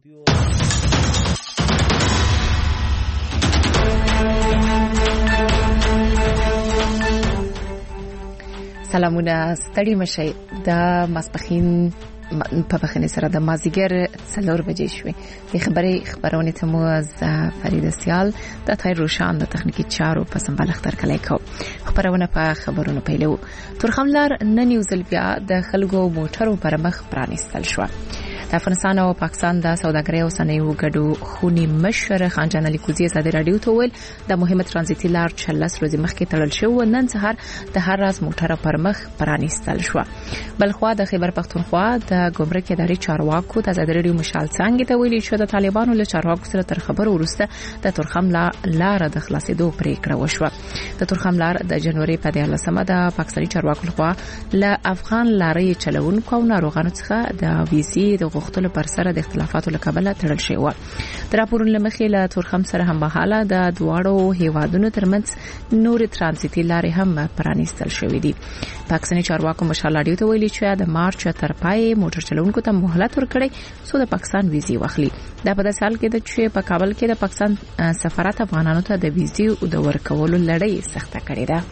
استودیو. سلامونه، ستړي مشئ. د ماسپخین په بخښنې سره د مازیګر 4 بجې شوې. د خبرونه ته مو از فرید سیال د تایر روشان د تخنیکی چارو په سمبال اختر کلی کو. خبرونه په خبرونو پیلو. تورخملار نن یو ځل بیا د خلکو موټرو پر مخ پرانیستل شو. د افغانستان او پاکستان د سوداګرۍ او صنایعو ګډو خونی مشر خان جان علي کوزي ازادي رادیو ته ویل د مهمه ترانزیتي لار 40 ورځې مخکې تړل شو. نن سهار د هر راز موټر پر مخ پرانیستل شو. بلخوا د خیبر پختونخوا د ګمرک ادارې چارواکو د ازادي رادیو مشال څنګه ته ویلي چې د طالبانو له چارواکو سره تر خبرو وروسته د تورخم لار د خلاصېدو پریکړه وشوه. د تورخم لار د جنوري په 14مه د پاکستاني چارواکو لخوا له افغان لارې چلوونکو او ناروغانو څخه د ویزې د غوښتلو پر سره د اختلافاتو لکبله تړل شوی و. د راپورونو لمخې له تورخم سره هم بهاله د دواړو هیوادونو ترمنځ نور ترانزیتي لارې هم پرانیستل شوې دي. پاکستاني چارواکو مشال رادیو ته ویلي چې د مارچ تر پای موټر چلوونکو ته مهلت ورکړي څو د پاکستان ویزې واخلي. دا په داسې حال کې ده چې په کابل کې د پاکستان سفارت افغانانو ته د ویزې د ورکولو لړۍ سخته کړې ده.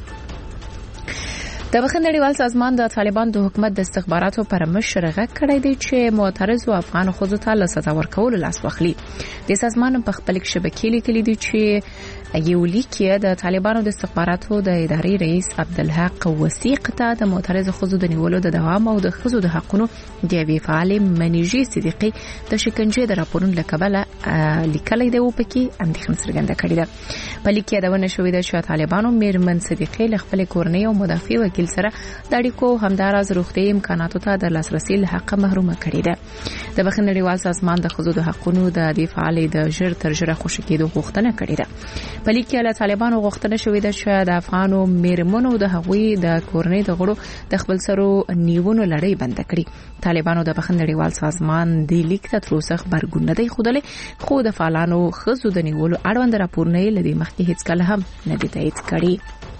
د بخښنړیوال سازمان د طالبان د حکومت د استخباراتو پر مشر غږ کړی دی چې معترضو افغان خوځو ته له سزا ورکولو لاس واخلي. د سازمان په خپل شبکې لیکلي دی چې یو لیک د طالبانو د استخباراتو د ادارې رئیس عبدالحق وثیق ته د معترض خوځو د نیولو د دوام او د خوځو د حقونو د وی فعال منیجي صدیقي د شکنجې د راپورونو لکبله لیکلي دی او پکې اندېښنه څرګنده کړې ده. په لیک کې دا ونه شوې ده چې طالبانو میرمن صدیقي له خپل کورنۍ او مدافع وکیل سره د اړیکو همداراز روغتي امکاناتو ته د لاسرسي له حق محرومه کړې ده. د بخښنړیوال سازمان د خوځو د حقونو د دفاع علی د ژر تر ژره خوشی کېدو غوښتنه کړې ده. په لیک کې له طالبانو غوښتنه شوې ده چې د افغانو میرمنو د هغوی د کورنۍ د غړو د خپل سرو نیونو لړۍ بند کړي. طالبانو د بخښنړیوال سازمان د لیک ته تر اوسه خبرګون نه دی خوده، خو د فعالانو خزو د نیولو اړوند راپورونه لدی مخکې هیڅ کله هم نه دي تایید کړي.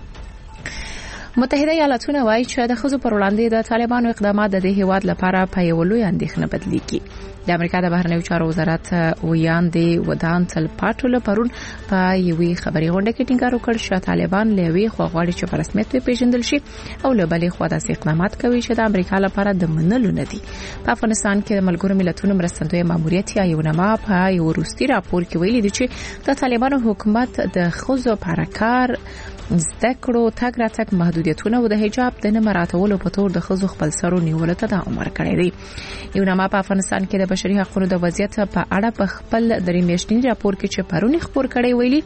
متحده ایالاتونه وایي چې د خزو پر وړاندې د طالبانو اقدامات د دې هیواد لپاره په یو لوی اندېښنه بدلیږي. د امریکا د بهرنیو چارو وزارت ویاندې ودان تل پټول پرون په یوې خبري غونډه کې ټینګار وکړ چې طالبان لوي خواغړي چې په رسمیت پیژندل شي او له بلې خوا داسې اقدامات کوي چې د امریکا لپاره د منلو نه دي. په افغانستان کې د ملګرو ملتونو مرستندوی ماموریت یا یونما په یو وروستي راپور کې ویلي دي چې د طالبانو حکومت د خزو پرکار زده کړو تګ راتګ محدودیتونه او د حجاب د نه مراتولو په تور د خزو خپل سرو نیولو ته د عمر کړی دی. یونما په افغانستان کې د بشري حقوقو د وضعیت په اړه په خپل درې میاشتنی راپور کې چې پرونی خبر کړی ویلي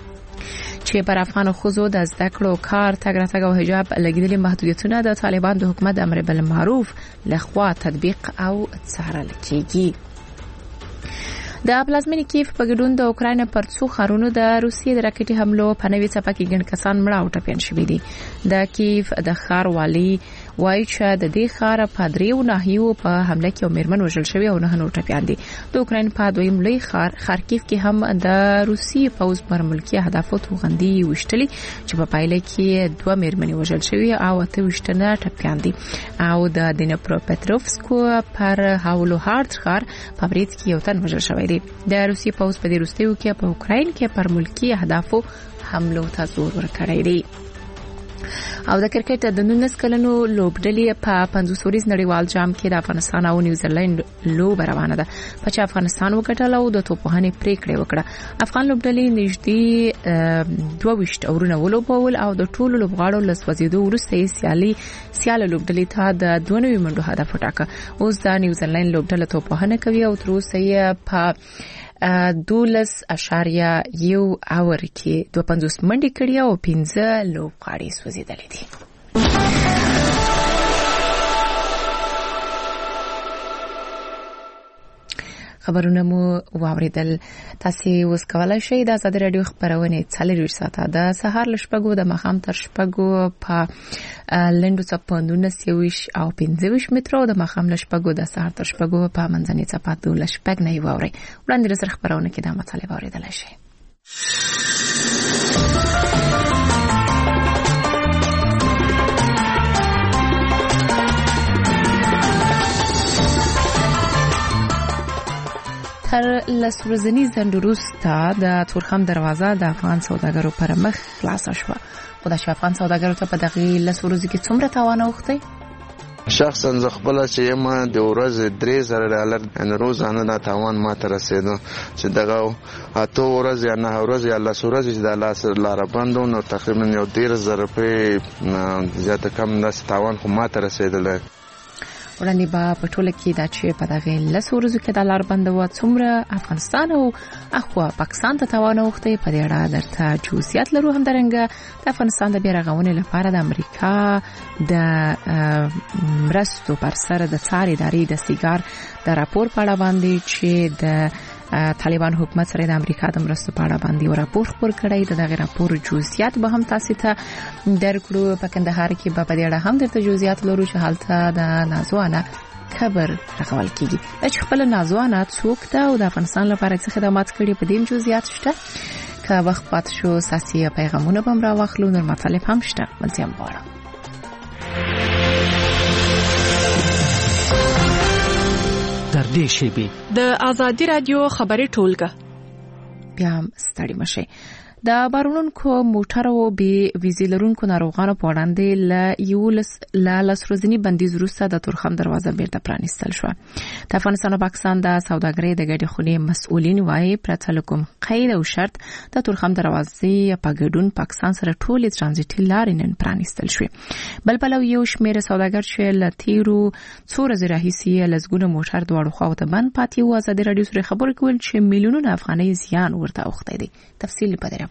چې پر افغان خزو د زده کړو کار تګ راتګ او حجاب لګیدلي محدودیتونه د طالبان د حکومت امر بالمعروف لخوا تطبیق او څارل کیږي. د پلازمینې کیف په ګډون د اوکراین پر څو خارونو د روسیې د راکټي حملو په نوې څپه کې ګڼ کسان مړه او ټپيان شوي دي. د کیف د ښار والی وایي چې د دې ښار په دریو ناحیو په حمله کې میرمن وژل شوی او نه نور ټپيان دي. د اوکراین په دویم لوی ښار خارکیف کې هم د روسیې پوز پر ملکی اهدافو توغندي وشتلي چې په پایله کې 2 میرمنې وژل شوی او 28 ټپيان دي. او د دنیپروپټروفسکو پر هاولو هارت ښار په برید کې یو تن وژل شوی دی. د روسیې پوز په دې وروستیو کې په اوکراین کې پر ملکی اهدافو حملو ته زور ورکړی دی. او د کرکټ د 19 کلنو لوبډلې په 50 ورځ نړیوال جام کې د افغانستان او نیوزیلند لوب روانه ده. په چې افغانستان وګټل او د توپوهنې پریکړه وکړه. افغان لوبډلې نږدې 22 اورونه ولوبول او د ټولو لوبغاړو لسوځیدو وروسته سیاله لوبډلې ته د 92 منډو هدف وټاکه. اوس د نیوزیلند لوبډله توپوهنه کوي او تر اوسه یې په 12.1 اور کې 250 منډې کړې او 15 لوبغاړي سوځیدلې دي. خبرونه مو واوریدل. تاسو اوس کولای شئ د آزاد رادیو خبرونه 4 ساعته د سهار لشپګو د مخام تر شپګو په لندو چپاندونه 23 او 25 مترو د مخام لشپګو د سهار تر شپګو په منځنۍ چپاندو لشپګ نه یووري. وړاندې سره خبرونه کې د مطالب اوریدل شي. تر لسورزنی زندروستا د تورخم دروازه د افغان سوداګرو پر مخ خلاص شوه. خو د افغان سوداګرو ته په دغه لسورزي کې څومره تاوان اوختی؟ شخصا زه خپل چې یم د ورځ $3,000 ان روزانه دا تاوان ما ته رسیدو چې دغه اته ورځ یا 9 ورځ یا 10 ورځ چې د لاس لار بندو نو تقریبا یو $10,000 زیاته کم داس تاوان خو ما ته رسیدل. وړاندې به په ټوله کې دا چې په دغه لسورزو کې د لار بندو څومره افغانستان او اخوا پاکستان ته تاوان اوختی په دې اړه درته جزئیات لرو. همدارنګه د افغانستان د بیرغونې لپاره د امریکا د مرستو پر سر د څار ادارې د سیګار د راپور په اړه باندې چې د طالبان حکومت سره د امریکا د مرستو په اړه باندې یو راپور خپور کړی. دغه راپور جزئیات به هم تاسو ته درکړو. په کندهار کې به په دې اړه هم درته جزئیات لرو چې حالته د نازوانه خبر راغول کیږي چې خپل نازوانه څوک ده او د افغانستان لپاره څه خدمات کړي په دې جزئیات شته. که وخت پات شو ساسي پیغامونه بم را واخلو، نور مطالب هم شته. ملتیا مبارک. در دې شیبې د آزادي رادیو خبري ټولګه بیا ستړي مشه. د بارونکو موټرو به ویزې لرونکو ناروغانو په وړاندې ل لسروزنی بندیز وروسته د تورخم دروازه بیرته پرانیستل شو. د افغانستان او پاکستان د سوداګرۍ د ګډې خونې مسؤلین وايي پرته کوم قید او شرط د تورخم دروازې په ګډون پاکستان سره ټولې ترانزیټي لارې نن پرانیستل شوې. بل پلو یو شمېر سوداګر چې ل تیرو څو ورځې راهیسې لزګونه موټر دواړو خواو ته بند پاتې و، آزادي رادیو سره خبرې کول چې میلیونونه افغانۍ زیان ورته اوختی دی. تفصیل په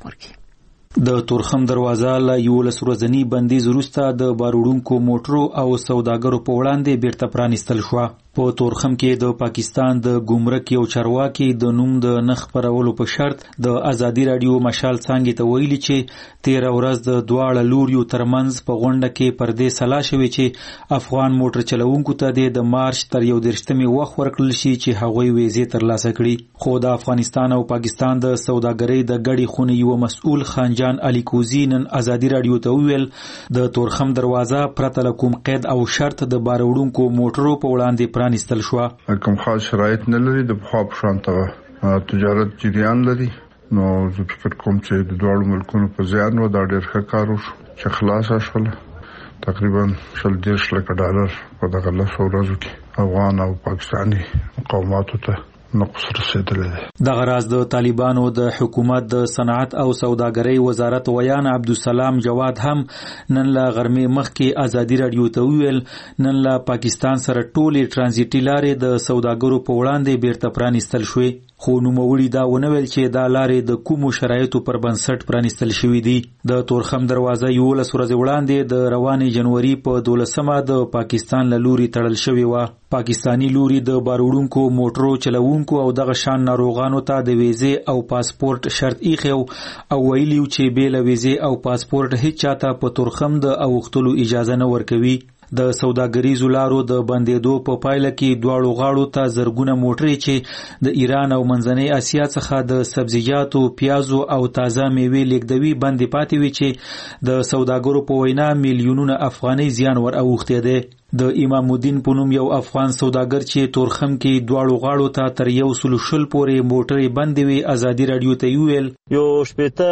د تورخم دروازه له 11 ورځنی بندیز وروسته د باروړونکو موټرو او سوداګرو په وړاندې بیرته پرانیستل شو. په تورخم کې د پاکستان د ګمرک یو چارواکي د نوم د نخ پرولو په شرط د آزادي رادیو مشال څنګه ته ویلي چې 13 ورځ د دواړه لوریو ترمنځ په غونډه کې پردې سلا شوی چې افغان موټر چلوونکو ته د مارچ تر 11مې وخت ورکړل شي چې هغوی ویزې ترلاسه کړي. خو د افغانستان او پاکستان د سوداګرۍ د ګډې خونې یو مسؤل خانجان علي کوزی نن آزادي رادیو ته ویل د تورخم دروازه پرته کوم قید او شرط د باروړونکو موټرو په وړاندې پرانیستل شو. کوم خاص شرایط نه لري، د خو شانته تجارت جریان لري. نو زه فکر کوم چې د دوه ملکونو په ځان و دا ډېر ښه کار وشو چې خلاص شول. تقریبا $10 لک په دغه 10 ورځو کې افغان او پاکستاني مقاوماتو ته نقص رسیدلی دی. دغه راز د طالبانو د حکومت د صنعت او سوداګرۍ وزارت ویان عبدالسلام جواد هم نن له غرمې مخکې آزادي رادیو ته ویل نن له پاکستان سره ټولې ترانزیټي لارې د سوداګرو په وړاندې بیرته پرانیستل شوې. خو نوموړي دا ونه ویل چې دا لارې د کومو شرایطو پر بنسټ پرانیستل شوې دي. د تورخم دروازه 11 ورځې وړاندې د روانې جنوري په 12مه د پاکستان له لوري تړل شوې و. پاکستانی لوري د باروړونکو موټرو چلوونکو او دغه شان ناروغانو ته د ویزې او پاسپورت شرط ایښو او ویلیو چې بې له ویزې او پاسپورت هیڅ چاته په تورخم د اوختلو اجازه نه ورکوي. د سوداګریزو لارو د بندېدو په پایله کې دواړو غاړو ته زرګونه موټرې چې د ایران او منځنۍ اسیا څخه د سبزیجاتو، پیازو او تازه میوې لیږدوي بندې پاتې وي چې د سوداګرو په وینا میلیونونه افغانۍ زیان ور اوښتی دی. د امام الدین په نوم یو افغان سوداګر چې تورخم کې دواړو غاړو ته تر 100 پورې موټرې بندې وي آزادي رادیو ته ویل یو شپته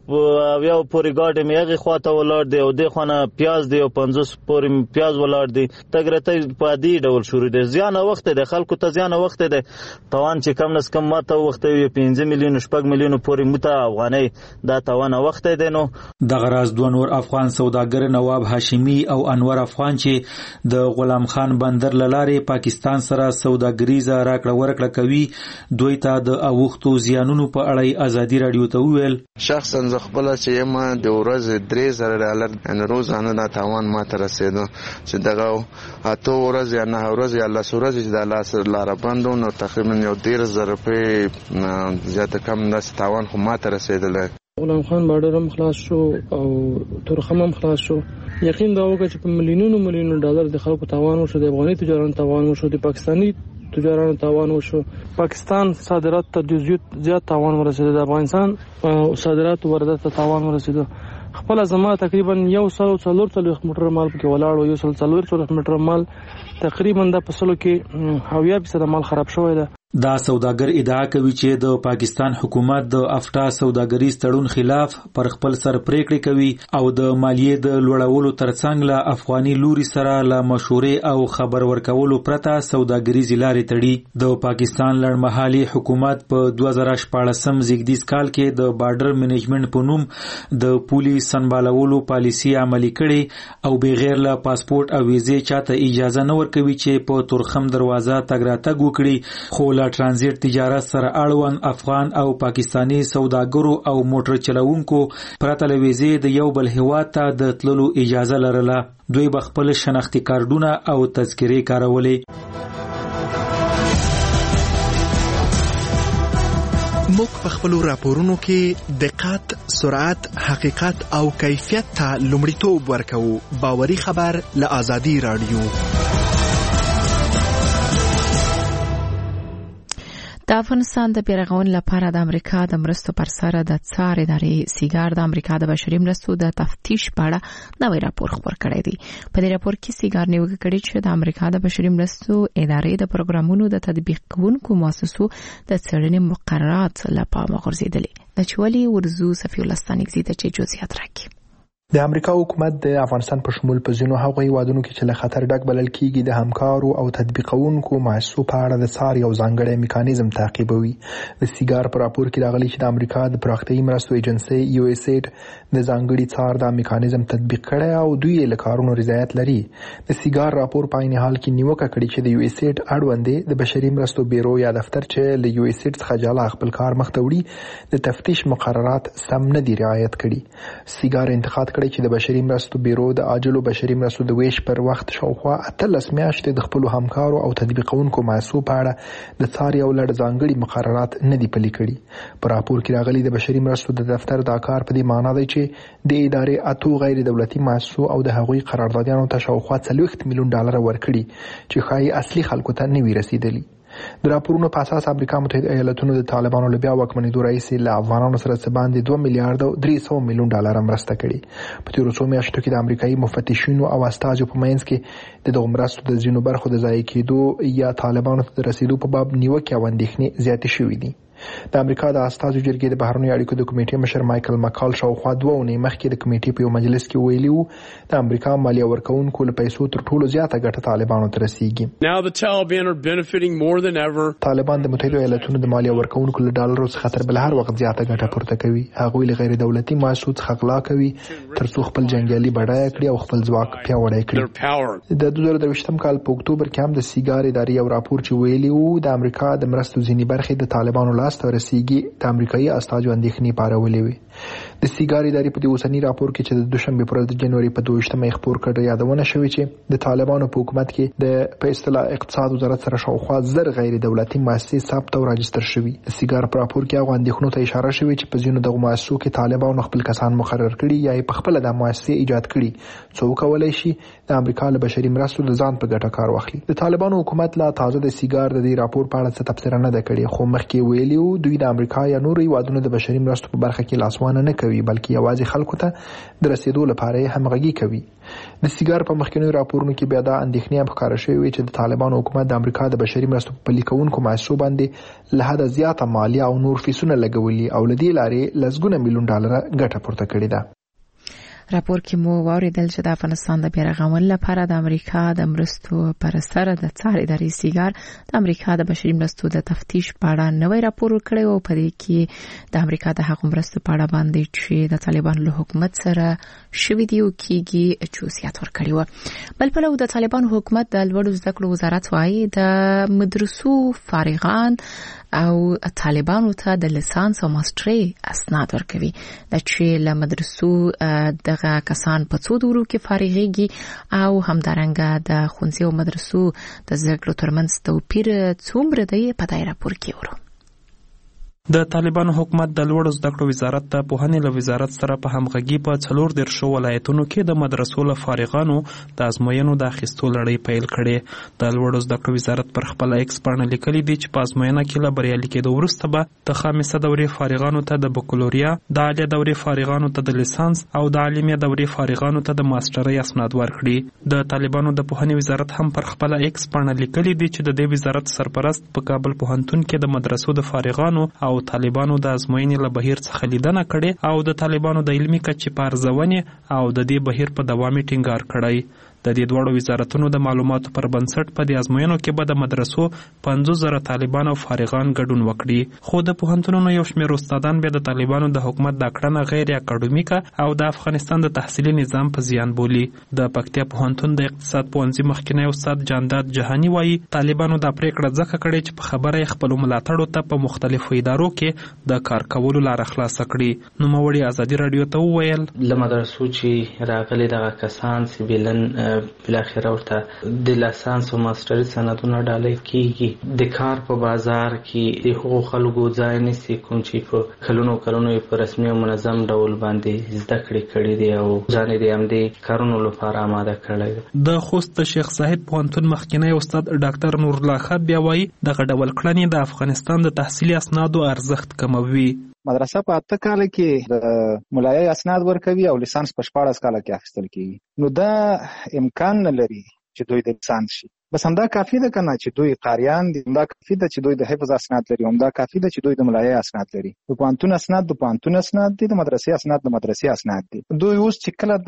یو پورې ګاډي میغه خواته ولاړ دی او د خونه پیاز دی او 50 پورې پیاز ولاړ دی. تګرته په دې ډول شروع دی. زیان وخت دی، خلکو ته زیان وخت دی. توان چې کم نس کم ماته وخت وي 5 میلیون 6 میلیون پورې مته افغانۍ دا توان وخت دی. نو دغه راز دوه نور افغان سوداګر نواب هاشمی او انور افغان چې د غلام خان بندر لاره پاکستان سره سوداګریزه راکړه ورکړه کوي دوی ته د اوختو زیانونو په اړه آزادي رادیو ته ویل شخصا زه خپل چې یم د ورځ $3,000 ان روزانه دا تاوان ما ته رسیدو چې دغه اته ورځ یا 9 ورځ یا 10 ورځ چې د لاس لار بندو نو تقریبا یو $10,000 زیاته کم داس تاوان خو ما ته رسیدل. غلام خان بارډر هم خلاص شو او تورخم هم خلاص شو. یقین دا وکړه چې په میلیونونو ډالر د خلکو تاوان وشو، د افغاني تجارانو تاوان وشو، د پاکستاني تجارانو تاوان وشو. پاکستان صادرات ته زیات تاوان ورسېد، د افغانستان صادرات واردات ته تاوان ورسېد. خپل زما تقریبا 140 موټر مال پکې ولاړ او 140 موټر مال تقریبا د پسلو کې 70% مال خراب شوی دی. دا سوداګر ادعا کوي چې د پاکستان حکومت د افتا سوداګریز تړون خلاف پر خپل سر پریکړې کوي او د مالیې د لوړولو ترڅنګ له افغاني لوري سره له مشورې او خبر ورکولو پرته سوداګریز لارې تړي. د پاکستان لړمحالي حکومت په 2014 زیږدیز کال کې د بارډر منیجمنت په نوم د پولي سنبالولو پالیسي عملي کړي او بغیر له پاسپورت او ویزې چاته اجازه نه ورکوي چې په تورخم دروازه تګ راتګ وکړي. خو لا ترانزیت تجارت سره اړوند افغان او پاکستانی سوداګرو او موټر چلوونکو پرته له ویزې د یو بل هیواد ته د تللو اجازه لرله. دوی به خپل شناختی کارتونه او تذکرې کارولې. موږ په خپل راپورونو کې دقت، سرعت، حقیقت او کیفیت ته لومړیتوب ورکوو. باوري خبر له آزادي رادیو. د افغانستان د بیرغونې لپاره د امریکا د مرستو پر سر د څار ادارې سیګار د امریکا د بشري مرستو د تفتیش په اړه نوی راپور خپور کړی دی. په دې راپور کې سیګار نیوکه کړې چې د امریکا د بشري مرستو ادارې د پروګرامونو د تطبیق کوونکو مؤسسو د څېړنې مقررات له پامه غورځېدلې. د چولي ورزو صفي الله ستانکزي د چې جزئیات راکړي. د امریکا حکومت د افغانستان په شمول په ځینو هغو هیوادونو کې چې له خطر ډک بلل کېږي د همکارو او تطبیقونکو مؤسسو په اړه د څار یو ځانګړی میکانیزم تعقیبوي. د سیګار په راپور کې راغلي چې د امریکا د پراختیایي مرستو ایجنسۍ USAID د ځانګړي څار د میکانیزم تطبیق کړی او دوی له کارونو رضایت لري. د سیګار راپور په عین حال کې نیوکه کړې چې د USAID اړوند د بشري مرستو بیرو یا دفتر چې له USAID څخه جلا خپل کار مخ ته وړي د تفتیش مقررات سم نه دي رعایت کړي. سیګار انتقاد کړی چې د بشري مرستو بیرو د عاجلو بشري مرستو د ویش پر وخت شاوخوا 18 میاشتې د خپل همکارو او تطبیقونکو مؤسسو په اړه د څار یو لړ ځانګړي مقررات نه دي پلي کړي. په راپور کې راغلي د بشري مرستو د دفتر دا کار په دې معنی دی چې د ادارې اتو غیر دولتي مؤسسو او د هغوی قراردادیانو ته شاوخوا 40 میلیون ډالر ورکړي چې ښایي اصلي خلکو ته نه وي رسیدلي. د راپورونو په اساس امریکا متحده ایالاتونو د طالبانو له بیا واکمنېدو راهیسې له افغانانو سره څه باندې 2 میلیارډ 300 میلیون ډالر مرسته کړې. په تیرو څو میاشتو کې د امریکایي مفتشینو او استازو په منځ کې د دغو مرستو د ځینو برخو د ضایع کېدو یا طالبانو ته د رسیدو په باب نیوکې او اندېښنې زیاتې شوې دي. د امریکا د استازو جرګې د بهرنیو اړیکو د کمیټې مشر مایکل مکال شاوخوا 2 اونۍ مخکې د کمیټې په یو مجلس کې ویلي وو د امریکا مالیه ورکوونکو له پیسو تر ټولو زیاته ګټه طالبانو ته رسیږي. طالبان د متحده ایالاتونو د مالیه ورکوونکو له ډالرو څخه تر بل هر وخت زیاته ګټه پورته کوي. هغوی له غیر دولتي مؤسسو څخه غلا کوي ترڅو خپل جنګیالي بډایه کړي او خپل ځواک پیاوړی کړي. د 2023 کال په اکتوبر کې هم د سیګار ادارې یو راپور چې ویلي وو د امریکا د مرستو ځینې برخې د طالبانو لاس ته رسیږي د امریکایي استازو اندېښنې پارولې وي. د سیګار ادارې په دې اوسني راپور کې چې د دوشنبه پر ورځ د جنوري په 22 خپور کړی یادونه شوې چې د طالبانو په حکومت کې د په اصطلاح اقتصاد وزارت سره شاوخوا 1000 غیر دولتي مؤسسې ثبت او راجستر شوي. د سیګار په راپور کې هغه اندېښنو ته اشاره شوې چې په ځینو دغو مؤسسو کې طالبانو خپل کسان مقرر کړي یا په خپل د مؤسسې ایجاد کړي څو کولای شي د امریکا له بشري مرستو د ځان په ګټه کار واخلي. د طالبانو حکومت لا تازه د سیګار د دې راپور په اړه څه تبصره نه ده کړې خو مخکې ویلي وو دوی د امریکا یا نورو هیوادونو د بشري مرستو په برخه کې لاسوانه نه کوي بلکې یوازې خلکو ته د رسیدو لپاره همغږي کوي. د سیګار په مخکینیو راپورونو کې بیا دا اندېښنې هم ښکاره شوې چې د طالبانو حکومت د امریکا د بشري مرستو په پلي کوونکو مؤسسو باندې له حده زیاته مالیه او نور فیسونه لګولي او له دې لارې لسګونه میلیون ډالر ګټه پورته کړې ده. راپور کې مو واوریدل چې د افغانستان د بیرغونې لپاره د امریکا د مرستو پر سر د څار ادارې سیګار د امریکا د بشري مرستو د تفتیش په اړه نوی راپور ورکړی او په دې کې د امریکا د هغو مرستو په اړه باندې چې د طالبانو له حکومت سره شوي دي او کېږي جزئیات ورکړي وو. بل پلو د طالبانو حکومت د لوړو زده کړو وزارت وايي د مدرسو فارغان او طالبانو ته د لیسانس او ماسترۍ اسناد ورکوي. د چې له مدرسو دغه کسان په څو دورو کې فارغيږي او همدارنګه د ښوونځي او مدرسو د زده کړو ترمنځ توپیر څومره دی په دې راپور کې ورو. د طالبانو حکومت د لوړو زده کړو وزارت ته پوهنې له وزارت سره په همغږي په 14 ولایتونو کې د مدرسو له فارغانو د ازموینو د اخیستو لړۍ پیل کړې. د لوړو زده کړو وزارت پر خپل ایکس پاڼه لیکلي دي چې په ازموینه کې له بریالي کېدو وروسته به د خامسه دورې فارغانو ته د بکالوریا، د عالیه دورې فارغانو ته د لیسانس او د عالمیه دورې فارغانو ته د ماسټرۍ اسناد ورکړي. د طالبانو د پوهنې وزارت هم پر خپل ایکس پاڼه لیکلي دي چې د دې وزارت سرپرست په کابل پوهنتون کې د مدرسو د فارغانو او طالبانو د ازموینې له بهیر څخه لیدنه کړې او د طالبانو د علمي کچې په ارزونې او د دې بهیر په دوام ټینګار کړی. د دې دوړو وزارتونو د معلوماتو پر بنسټ په دې ازموینو کې به د مدرسو 50,000 طالبان او فارغان ګډون وکړي. خو د پوهنتونونو یو شمېر استادان بیا د طالبانو د حکومت دا کړنه غیر اکاډمیکه او د افغانستان د تحصیلي نظام په زیان بولي. د پکتیا پوهنتون د اقتصاد پوهنځي مخکینی استاد جانداد جهانی وایي طالبانو دا پریکړه ځکه کړې چې په خبره خپل ملاتړو ته په مختلفو ادارو کې د کار کولو لار خلاص کړي. نوموړي ازادي رادیو ته وویل له مدرسو چې راغلي دغه کسان سیبلن بالاخره ورته د لایسنس او ماسترۍ سندونه ډالۍ کیږي. د کار په بازار کې د حقوق خلکو ځای نشي کوم چې په کلونو په رسمي او منظم ډول باندې زده کړې دي او ځان دې هم د کارونو لپاره آماده کړی. د خوست شیخ صاحب پوهنتون مخکینی استاد ډاکټر نور الله خان بیا وایي دغه ډول کړنې د افغانستان د تحصیلي اسنادو ارزښت کموي. مدرسه په 8 کال کې د مولایي اسناد ورکوي او لیسانس په 14 کال کې اخیستل کیږي. نو دا امکان نه لري چې دوی د لیسانس شي. بس همدا کافی ده کنه چې دوی قاریان دي، همدا کافی ده چې دوی د حفظ اسناد لري، همدا کافی ده چې دوی د مولایي اسناد لري. د پوهنتون اسناد د پوهنتون اسناد دي، د مدرسې اسناد د مدرسې اسناد دي. دوی اوس چې کله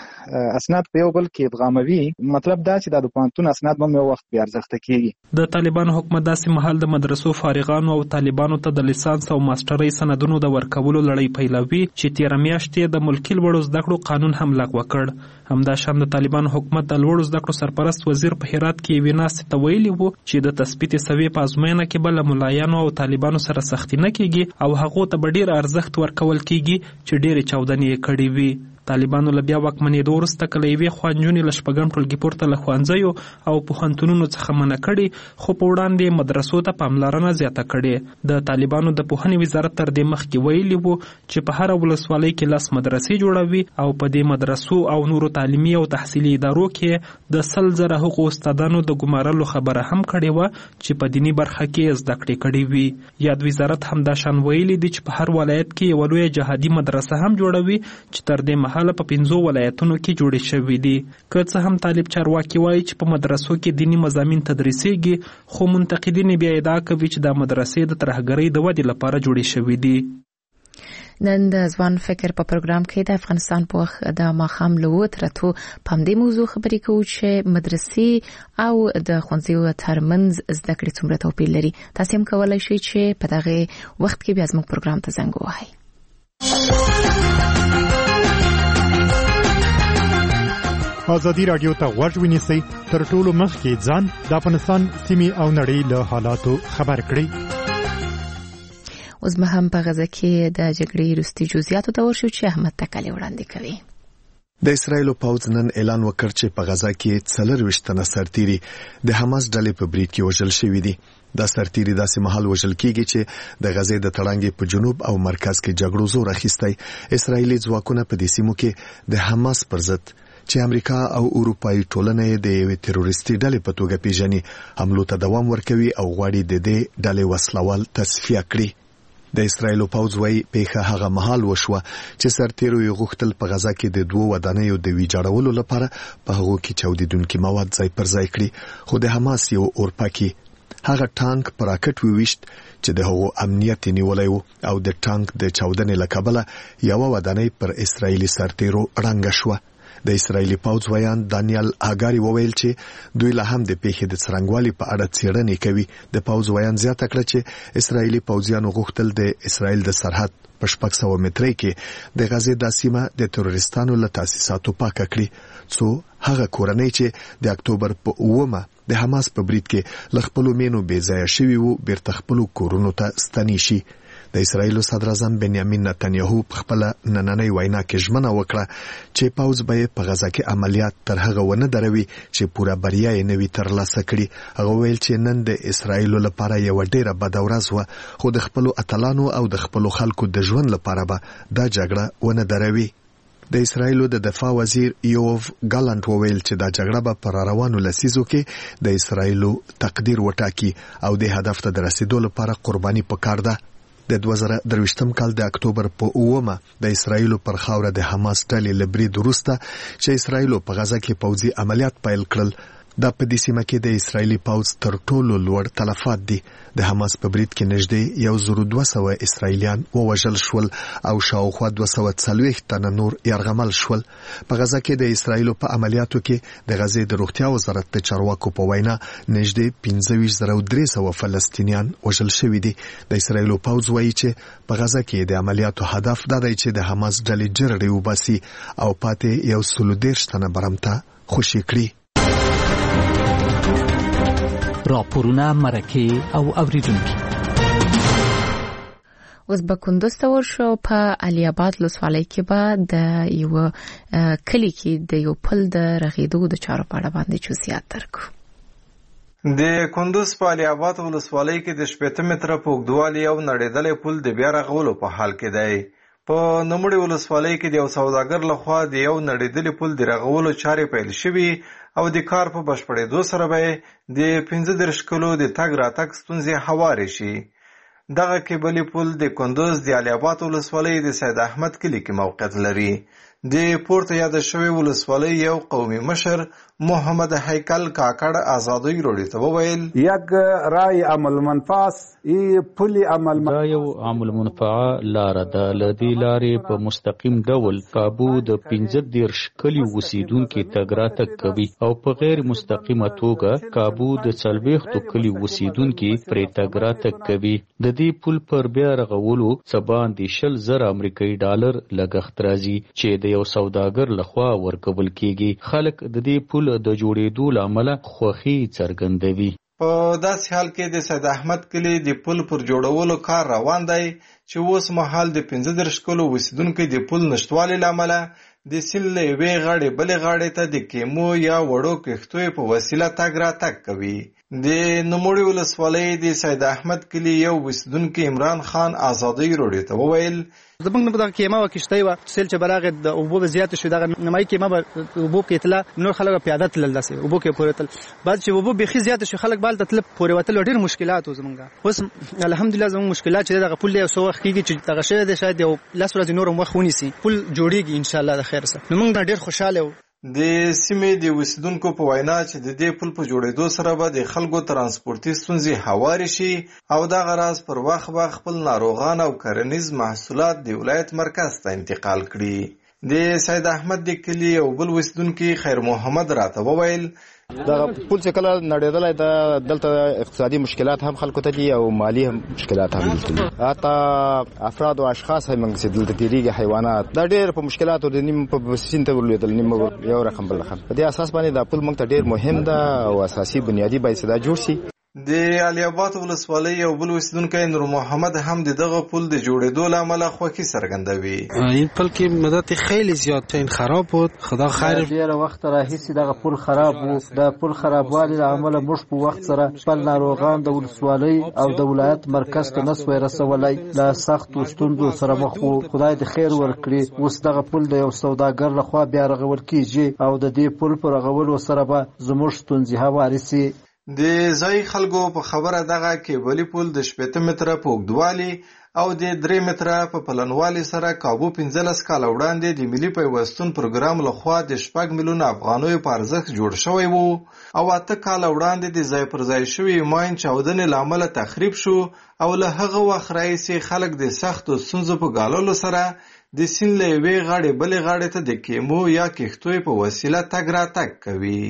د اسناد په یو بل کې ادغاموي، مطلب دا چې د پوهنتون اسناد هم یو وخت بیا ارزښت کیږي. د طالبانو حکومت داسې مهال د مدرسو فارغانو او طالبانو ته د لیسانس او ماسترۍ سندونو د ورکولو لړۍ پیلوي چې 13 میاشتې د ملکي لوړو زده کړو قانون هم لغوه کړ. همدا شان د طالبانو حکومت د لوړو زده کړو سرپرست وزیر په هرات کې یوې ناستې ته ویلي وو چې د تثبیت سویې په ازموینه کې به له ملایانو او طالبانو سره سختي نه کیږي او هغو ته به ډیر ارزښت ورکول کیږي چې ډیرې چاودنې یې کړې وي. طالبانو له بیا واکمنېدو وروسته کله یوې خوا نجونې له 6 ټولګي پورته له ښوونځیو او پوهنتونونو څخه منع کړي، خو په وړاندې مدرسو ته پاملرنه زیاته کړې. د طالبانو د پوهنې وزارت تر دې مخکې ویلي وو چې په هر ولسوالۍ کې 10 مدرسې جوړوي او په دې مدرسو او نورو تعلیمي او تحصیلي ادارو کې د 100,000 حقوقو استادانو د ګمارلو خبره هم کړې وه چې په دیني برخه کې زده کړې کړې وي. یاد وزارت هم دا شان ویلي دي چې په هر ولایت کې یوه لویه جهادي مدرسه هم جوړوي چې تر دې مهاله په 15 ولایتونو کې جوړې شوې دي. که څه هم طالب چارواکي وایي چې په مدرسو کې دیني مضامین تدریسېږي، خو منتقدین بیا ادعا کوي چې دا مدرسې د ترهګرۍ د ودې لپاره جوړې شوې دي. نن د ځوان فکر په پروګرام کې د افغانستان په وخت د ماښام له 8 په همدې موضوع خبرې کوو چې مدرسې او د ښوونځیو ترمنځ زده کړې څومره توپیر لري. تاسو هم کولی شئ چې په دغه وخت کې بیا زموږ پروګرام ته زنګ ووهئ. ازادي رادیو ته غوږ ونیسئ، تر ټولو مخکې ځان د افغانستان سیمې او نړۍ له حالاتو خبر کړئ. اوس به هم په غزه کې د جګړې وروستي جزئیاتو ته ورشو چې احمد تکلی وړاندې کوي. د اسرایل پوځ نن اعلان وکړ چې په غزه کې 24 تنه سرتیري د حماس ډلې په برید کې وژل شوي دي. دا سرتیري داسې مهال وژل کیږي چې د غزې د تړانګې په جنوب او مرکز کې جګړو زور اخیستی. اسرایلی ځواکونه په دې سیمو کې د حماس پر ضد چې امریکا او اروپایي ټولنه د یوې تروریستي ډلې په توګه پیژني حملو ته دوام ورکوي او غواړي د دې ډلې وسلوال تصفیه کړي. د اسرایل پوځ وايي پیښه هغه مهال وشوه چې سرتیرو یې غوښتل په غزا کې د 2 ودانیو د ویجاړولو لپاره په هغو کې چاودیدونکي مواد ځای پر ځای کړي، خو د حماس یو اورپاکي هغه ټانک پر راکټ ویشت چې د هغو امنیت نیولای وو او د ټانک د چاودنې له کبله یو ودانۍ پر اسرایلی سرتیرو رنګ شوه. د اسرایلی پوځ ویان دانیال هاګاری وویل چې دوی له هم د پیښې د څرنګوالي په اړه څېړنې کوي. د پوځ ویان زیاته کړه چې اسرایلی پوځیانو غوښتل د اسرایل د سرحد په 600 مترۍ کې د غزې د سیمه د تروریستانو له تاسیساتو پاکه کړي، څو هغه کورنۍ چې د اکتوبر په 9 د حماس په برید کې له خپلو مینو بې ځایه شوي وو بیرته خپلو کورونو ته ستنې شي. د اسرایل صدر اعظم بنیامین نتنیاهو په خپل نننۍ وینا کې ژمنه وکړه چې پوځ به په غزا کې عملیات تر هغه ونه دروي چې پوره بریا یې نوي ترلاسه کړي. هغه ویل چې نن د اسرایل لپاره یو ډیره بد ورځ و، خو د خپل اتلانو او د خپل خلکو د ژوند لپاره به دا جګړه ونه دروي. د اسرایل د دفاع وزیر یوف ګالانت وویل چې دا جګړه به پر روانو لسیزو کې د اسرایل تقدیر وټاکي او د هدف ته د رسیدو لپاره قرباني پکار ده. د 2023 کال د اکتوبر په 9 د اسرایل پر خاوره د حماس ډلې لبرید وروسته چې اسرایل په غزا کې پوځي عملیات پیل کړل. دا په دې سیمه کې د اسرایلی پوځ تر ټولو لوړ تلفات دي. د حماس په برید کې نږدې 1200 اسرایلیان ووژل شول او شاوخوا 240 تنه نور یرغمل شول. په غزا کې د اسرایل په عملیاتو کې د غزې د روغتیا وزارت د چارواکو په وینا نږدې 15300 فلسطینیان وژل شوي دي. د اسرایل پوځ وایي چې په غزا کې د عملیاتو هدف دا دی چې د حماس ډلې جرړې وباسي او پاتې 130 تنه برمته خوشي کړي. راپورونه مرکه او اوریدونکي. اوس به کندوز ته ورشو. په علي آباد ولسوالۍ کې به د یو کلی کې د یو پل د رغېدو د چارو په اړه باندې جزئیات درکو. د کندوز په علي آباد ولسوالۍ کې د 80 متره په اوږدوالي یو نړېدلی پل د بیا رغولو په حال کې دی. په نوموړې ولسوالۍ کې د یو سوداګر لخوا د یو نړېدلي پل د رغولو چارې پیل شوي او د کار په بشپړېدو سره به د 15 کلو د تګ راتګ ستونزې هوارې شي. دغه کیبلي پل د کندوز د علي آباد ولسوالۍ د سید احمد کلي کې موقعیت لري. د پورته یاد شوی ولسوالۍ یو قومي مشر محمد هیکل کاکړ آزادۍ روډي ته وویل یک رای عمل منفاس ای پلی عمل دا یو عمل منفعه لار ده. لدی لارې په مستقیم ډول کابو د 15 کلی اوسیدونکو تګ راتګ کوي او په غیر مستقیمه توګه کابو د 40 کلی اوسیدونکو پرې تګ راتګ کوي. د دې پل پر بیا رغولو سبان د 20,000 امریکایي ډالر لګښت راځي چې د یو سوداګر لخوا ورکول کیږي. خلک د دې پل د جوړېدو لامل خوښي څرګندوي. په داسې حال کې د سید احمد کلی د پل پر جوړولو کار روان دی چې اوس مهال د 15 کلو اوسیدونکو د پل نشټوالي لامل د سیند له یوې غاړې بلې غاړې ته د کیمو یا وړو کښتیو په وسیله تګ راتګ کوي. د نوموړې ولسوالۍ د سید احمد کلي یو اوسیدونکی عمران خان آزادۍ روډي ته وویل زمونږ نه دغه کیمه او کشتۍ وه سیل چې براغه د اوبو زیات شو دغه نمای کیمه به اوبو کې تله نور خلک پیاده تلل داسې اوبو کې پورې تل بعد چې اوبو بيخي زیات شو خلک بال تل پورې وتل ډېر مشکلات زمونږ. اوس الحمدلله زمونږ مشکلات چې دغه پل یو څو وخت کېږي چې دغه شوی دی شاید یو 10 ورځې نور وخت ونیسي پل جوړیږي ان شاء الله د خیر سره. نو موږ ډېر خوشاله یو. د سیمې د اوسیدونکو په وینا چې د دې پل په جوړېدو سره به د خلکو ترانسپورتي ستونزې هوارې شي او دغه راز پر وخت خپل ناروغان او کرنیز محصولات د ولایت مرکز ته انتقال کړي. د سید احمد د کلي یو بل اوسیدونکي خیر محمد راته وویل دغه پل چې کله نړېدلی دا دلته اقتصادي مشکلات هم خلکو ته دي او مالی هم مشکلات هم دي. حتی افراد او اشخاص هم چې دلته تیریږي حیوانات دا ډېر په مشکلاتو د نیم په سین ته ورلېدل نیم یو رقم بل رقم. په دې اساس باندې دا پل موږ ته ډېر مهم ده او اساسي بنیادی باید دا جوړ شي. د علي آباد ولسوالۍ یو بل اوسیدونکی نور محمد هم د دغه پل د جوړېدو له امله خوښي څرګندوي. این پل که مدت خیلی زیاد تا این خراب بود خدا خیر. ډېر وخت راهیسې دغه پل خراب و. د پل خرابوالي له امله موږ په وخت سره خپل ناروغان د ولسوالۍ او د ولایت مرکز ته نسوای رسولی. له سختو ستونزو سره مخ وو. خدای د خیر ورکړي. اوس دغه پل د یو سوداګر لخوا بیا رغول کیږي او د دې پل په رغولو سره به زموږ ستونزې هوارې سي. د ځای خلکو په خبره دغه کیبلي پل د 80 متره په اوږدوالي او د 3 متره په پلنوالي سره کابو 15 کال وړاندې د ملي پیوستون پروګرام لخوا د 6 میلیون افغانیو په ارزښت جوړ شوی وو او 8 کال وړاندې د ځای پر ځای شوی ماین چاودنې لامل تخریب شو او له هغه وخت راهیسې خلک د سختو ستونزو په ګاللو سره د سیند له یوې غاړې بلې غاړې ته د کیمو یا کښتیو په وسیله تګ راتګ کوي.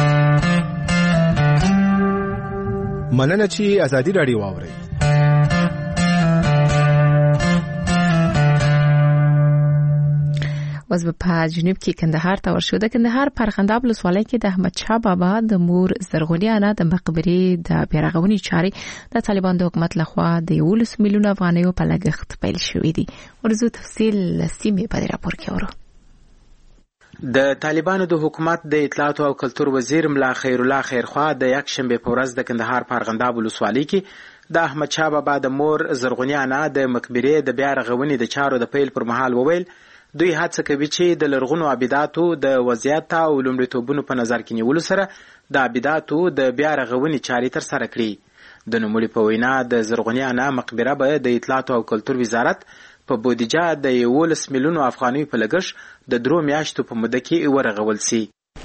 مننه چې ازادي راډیو واورئ. اوس په جنوب کې کندهار ته ورشو. د کندهار په ارغنداب ولسوالۍ کې د احمد شاه بابا د مور زرغونې انا د مقبرې د بیارغونې چارې د طالبان د حکومت لخوا د 11 میلیون افغانیو په لګښت پیل شوې دي. ورزو تفصیل سیمه په راپور کې اورو. د طالبانو د حکومت د اطلاعات او کلتور وزیر ملا خیر الله خیرخوا د یک شنبه په ورځ د کندهار په ارغنداب ولسوالۍ کې د احمد شاه بابا د مور زرغونې انا د مقبرې د بیا رغونې د چارو د پیل پر مهال وویل دوی هڅه کوي چې د لرغونو عباداتو د وضعیت او لومړیتوبونو په نظر کې نیولو سره د عباداتو د بیا رغونې چارې تر سره کړي. د نوموړي په وینا د زرغونې انا مقبره به د اطلاعات او کلتور وزارت په بودیجه د 11 میلیون افغانیو په لګښت د 3 میاشتو په موده کې ورغول سي.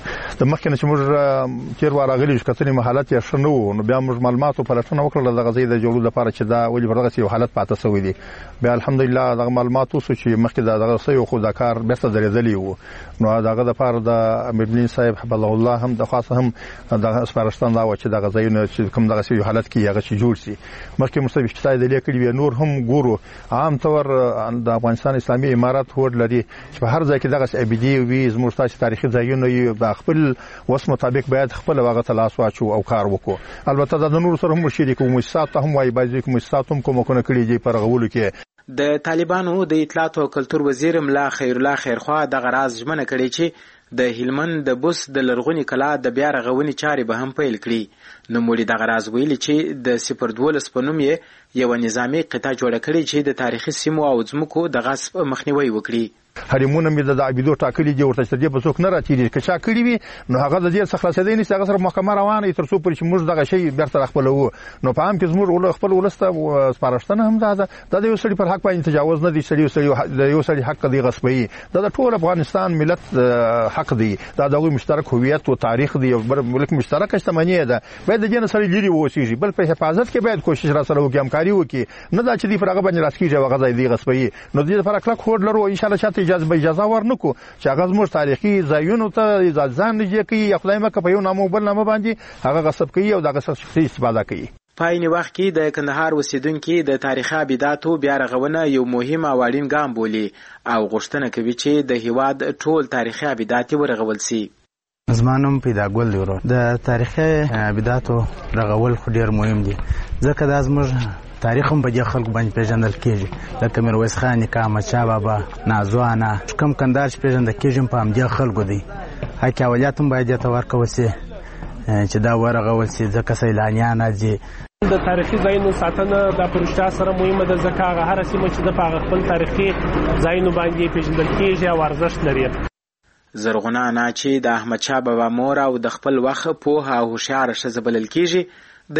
د مخکنه چې موږ تیر واره غلي شکتنې حالت یې شنو نو بیا موږ معلوماتو په لټون وکړل د غزې د جوړولو لپاره چې دا ولې برغه یو حالت پاتې شوی دی. بیا الحمدلله د معلوماتو چې مخکې د غزې یو خو د کار بیرته درېدلی وو نو دغه د لپاره د امیر صاحب حب الله هم د خاصه هم د سپارښتنه دا و چې د غزې نه چې کوم دغه یو حالت کې هغه چې جوړ شي. مخکې مستوي شتای د لیکلي نور هم ګورو عام طور د افغانستان اسلامي امارات هوډ لري چې په هر ځای کې دغه ابدي وي زموږ تاسو تاریخي ځایونه یو د خپل وس مطابق باید خپل واغه تلاش واچو او کار وکړو. البته د نور سره هم شریک مؤسسات هم وای بایي مؤسسات هم کومه کړي دي پر غولو کې. د طالبانو د اطلاعات او کلتور وزیر ملا خیر الله خیرخوا د غراز ژمنه کړي چې د هلمند د بوس د لرغونی کلا د بیا رغونې چارې به هم پیل کړي. نو مولي د غراز ویلي چې د 012 په نوم یې یو نظامی قطعه جوړه کړې چې د تاریخي سیمو او ځمکو د غصب مخنیوي وکړي. حریمونه مې د عبیدو ټاکلي دي ورته چې په څوک نه راتېږي که چا کړي وي نو هغه د دې څخه خلاصېدی نشي هغه سره محکمه روانه تر څو پورې چې موږ دغه شی بیرته خپلوو. نو په عام کې زموږ خپل ولسته سپارښتنه هم ده د یو سړي پر حق باندې تجاوز نه دی سړي د یو سړي حق دی غصبي د ټول افغانستان ملت حق دی دا د مشترک هویت او تاریخ دی او ملک مشترک شتمنۍ ده باید د جن سړي لري ووسیږي بل په حفاظت کې باید کوشش را سره وکړي همکاري وکړي نه دا چې دی پر هغه باندې راسکیږي هغه ځای دی غصبي. نو د دې لپاره کلک هوډ لرو ان شاء الله چې اجازه نکو چې هغه زموږ تاریخي ځایونو ته ځان نږدې کوي یا خدای مکه په یو نامو بل نامه باندې هغه غصب کوي او دغه شخصي استفاده کوي. په عین وخت کې د کندهار اوسیدونکو د تاریخي عباداتو بیا رغونه یو مهم او اړین ګام بولي او غوښتنه کوي چې د هیواد ټول تاریخي عبادات ورغول شي. زمانم پیدا ګول دی ورو د تاریخي عباداتو رغول خو ډیر مهم دي ځکه د زموږ تاریخ هم په خلکو باندې پیژندل کیږي لکه میرویس خان نیکه احمد شاه بابا نازوانه کوم کندهار چې پیژندل کیږي په همدې خلکو دی. حق اولیات هم باید ته ورکول شي چې دا ورغول شي ځکه سیلانیان راځي. د تاریخي ځایونو ساتنه د پروژه سره مهمه ده ځکه هغه هر سیمه چې د خپل تاریخي ځایونو باندې پیژندل کیږي او ارزښت لري. زرغونه انا چې د احمد شاه بابا مور او د خپل وخت پوهه او هوښیار ښځه بلل کیږي د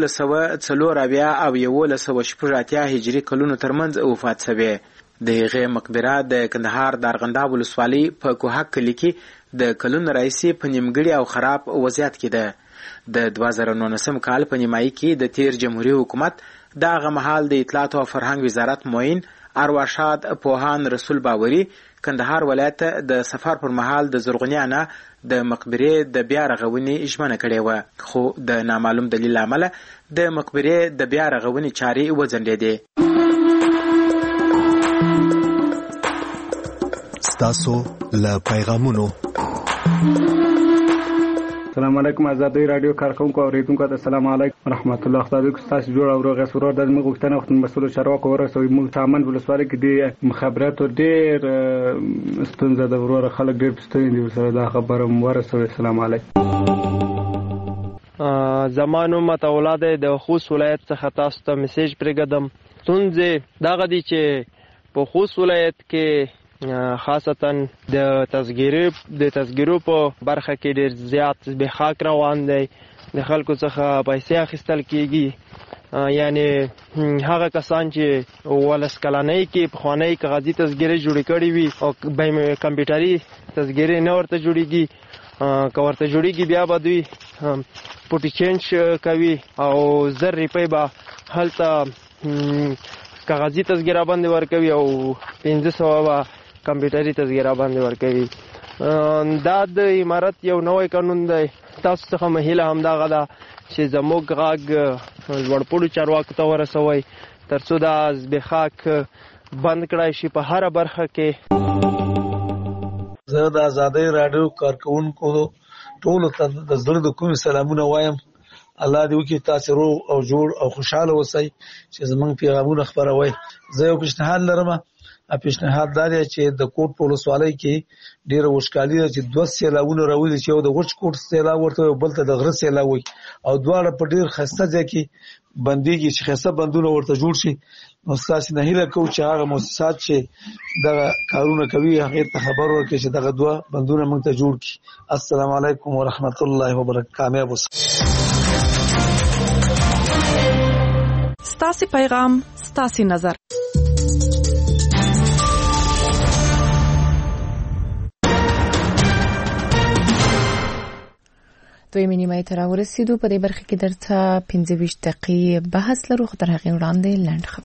1104 او 1180 هجري کلونو ترمنځ وفات شوه. د هغې مقبره د کندهار د ارغنداب ولسوالۍ په کوهک کلي کې د کلونو راهیسې په نیمګړي او خراب وضعیت کې ده. د 2019 کال په نیمایي کې د تیر جمهوریت حکومت د هغه مهال د اطلاعات او فرهنګ وزارت معین ارواښاد پوهان رسول باوري کندهار ولایت د سفر پر مهال د زرغونې انا د مقبرې د بیا رغونې ژمنه کړې وه خو د نامعلوم دلیل له امله د مقبرې د بیا رغونې چارې وځنډېدې. ستاسو له پیغامونو السلام علیکم آزادی رادیو کارکونکو اوریدونکو ته السلام علیکم ورحمت الله خدای دې تاسو جوړ او روغ سرور د موږ غوښتنه وخت مسول چارواکو ورسوي موږ تامن ولسوالۍ کې د مخابراتو ډېر ستونزه د ورور خلک ډېر ستونزې دي سره دا خبره ورسوي. السلام علیکم. زمانو متولاد د خوست ولایت څخه تاسو ته میسج پرېږدم. ستونزې دغه دي چې په خوست ولایت کې خاصتا د تذکیرو په برخه کې ډېر زیات زبېښاک روان دی. د خلکو څخه پیسې اخیستل کیږي یعنی هغه کسان چې 12 کلنۍ کې پخوانۍ کاغذي تذکیرې جوړې کړې وي او کمپیوټري تذکیرې نه ورته جوړېږي که ورته جوړېږي بیا به دوی پوټي چینج کوي او 1000 روپۍ به هلته کاغذي تذکیره باندې ورکوي او 500 به کمپیوټري تذکیره باندې ورکوي. دا د امارت یو نوی قانون دی. تاسو څخه مهیله همدغه ده چې زموږ غږ لوړپوړو چارواکو ته ورسوئ تر څو دا زبېښاک بند کړای شي په هره برخه کې. زه د آزادۍ رادیو کارکونکو ټولو ته د زړه د کومې سلامونه وایم. الله دې وکړي تاسو روغ او جوړ او خوشاله اوسئ چې زمونږ پیغامونه خپروي. زه یو پیشنهاد لرم. پیشنهاد دا دی چې د کوټ په ولسوالۍ کې ډیره وشکالي ده چې 2 سیلابونه راوځي چې یو د غوچ کوټ سیلاب ورته او بل ته د غره سیلاب وي او دواړه په ډیر خسته ځای کې بنديږي چې خسته بندونه ورته جوړ شي. نو تاسو نه هیله کوم چې هغه مؤسسات چې دا کارونه کوي هغه ته خبر ورکړي چې دغه 2 بندونه موږ ته جوړ کړي. السلام علیکم ورحمت الله وبرکاته. کامیاب اوسئ. ستاسو پیغام ستاسو نظر. دوی نیمه تر ورسېدو. په دې برخه کې درته 25 دقیقې بحث لرو. خو تر هغه وړاندې لاندې